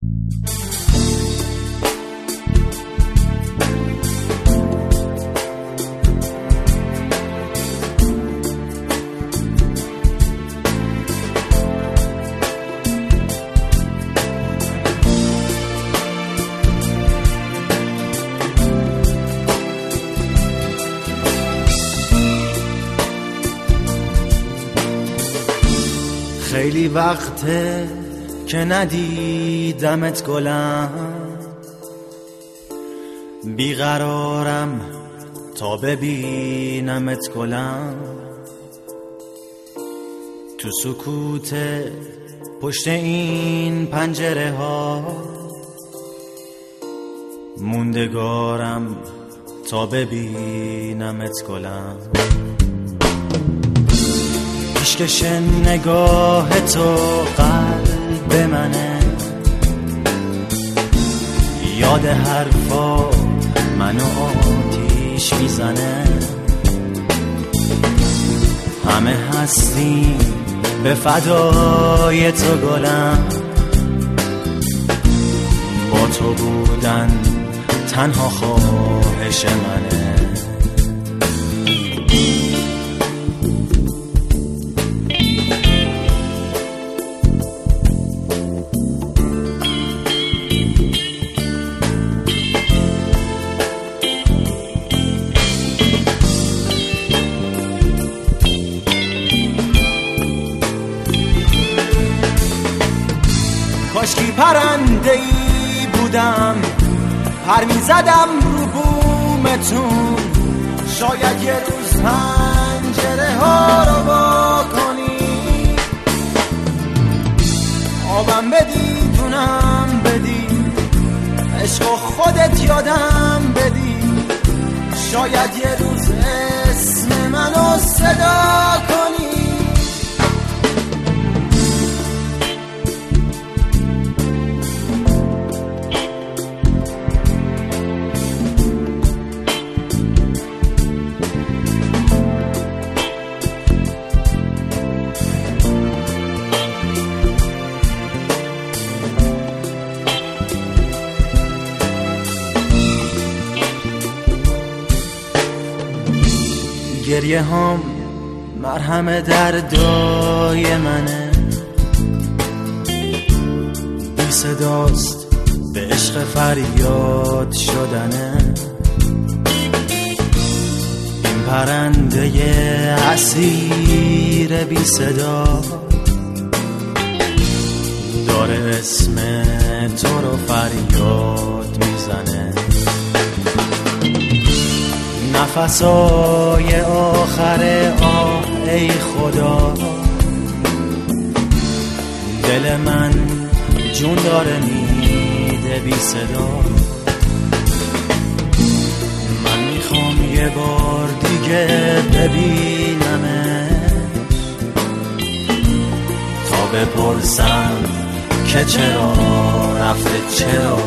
خیلی وقته که ندیدمت گلم، بیقرارم تا ببینمت گلم. تو سکوت پشت این پنجره ها موندگارم تا ببینمت گلم. پیشکش نگاه تو قلب منه، یاد حرفا منو آتیش میزنه. همه هستیم به فدای تو گلم، با تو بودن تنها خواهش منه. کاشکی پرنده ای بودم، پر می زدم رو بومتون. شاید یه روز پنجره ها رو با کنی، آبم بدی دونم بدی، عشق خودت یادم بدی. شاید یه روز اسم منو صدا کنی. گریه هم مرهم دردای منه، بی صداست به عشق فریاد شدنه. این پرنده اسیر بی صدا داره اسم تو رو فریاد میزنه. نفسای آخر آه ای خدا، دل من جون داره میده بی صدا. من میخوام یه بار دیگه ببینمش، تا بپرسم که چرا رفته، چرا.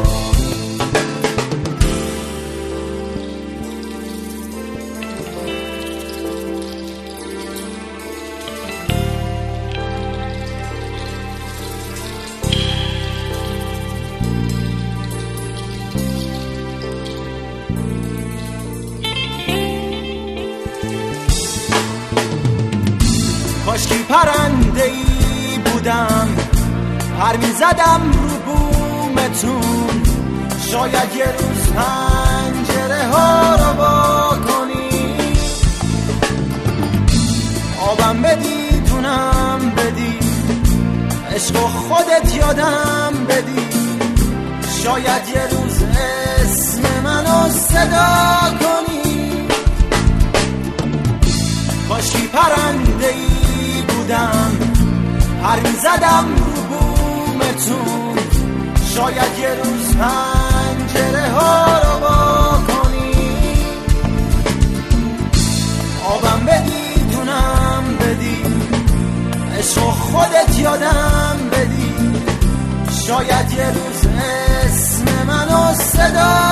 کاشکی پرنده ای بودم، پر می زدم رو بومتون. شاید یه روز پنجره ها رو با کنی، آبم بدی دونم بدی، عشق خودت یادم بدی. شاید یه روز اسم منو صدا کنی. کاشکی پرنده ای بودم، پر می زدم رو بومتون. شاید یه روز پنجره ها رو با کنی، آبم بدی دونم بدی، عشق خودت یادم بدی. شاید یه روز اسم منو صدا